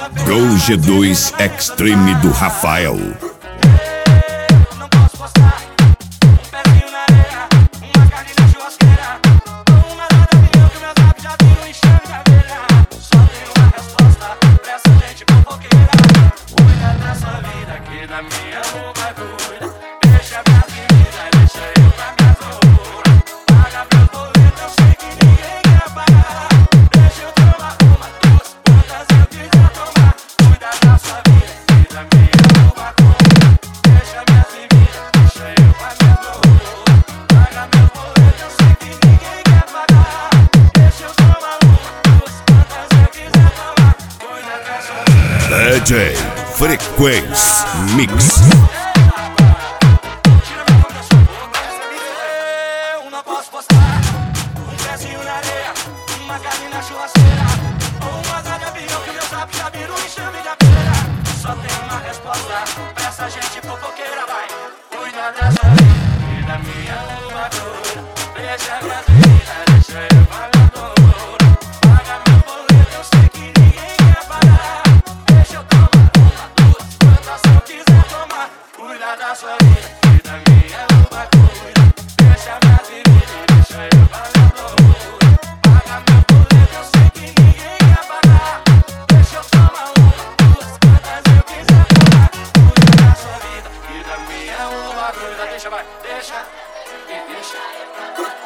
Pro G2 Extreme do Rafael. Não posso postar um pezinho na areia, uma carne na churrasqueira, ou uma nada milhão que o meu zap já tem um enxame de abelha. Só tem uma resposta pra essa gente fofoqueira: cuida da sua vida, que da minha uma cuida. Deixa minhas meninas, deixa eu pra minhas loucuras. Paga meus boletos, eu sei que ninguém quer pagar. Deixa eu tomar uma, duas, quantas eu quiser tomar. Cuida da sua vida, que da minha uma cuida. Deixa minhas meninas, deixa eu pra minhas loucuras. Paga meus boletos, eu sei que ninguém quer pagar. Deixa eu tomar uma, duas, quantas eu quiser tomar. Cuida da sua vida. DJ Frequência Mix. Eu não posso postar um pezinho na areia, uma carne na churrasqueira, ou uma asa de avião que o meu zap já vira um enxame de abelha. Só tem uma resposta pra essa gente fofoqueira: vai, cuida da sua vida, e da minha uma cura. Deixa minhas meninas, deixa eu pagar loucura. Paga meu boleto, eu sei que ninguém quer pagar. Deixa eu tomar uma, duas, quantas eu quiser tomar. Cuida da sua vida, e da minha uma cura. Deixa minhas meninas, deixa eu pagar loucura. Paga meu boleto, eu sei que ninguém quer pagar. Deixa eu tomar uma, duas, quantas eu quiser tomar. Cuida da sua vida, e da minha uma cura. Deixa, vai, deixa, e deixa.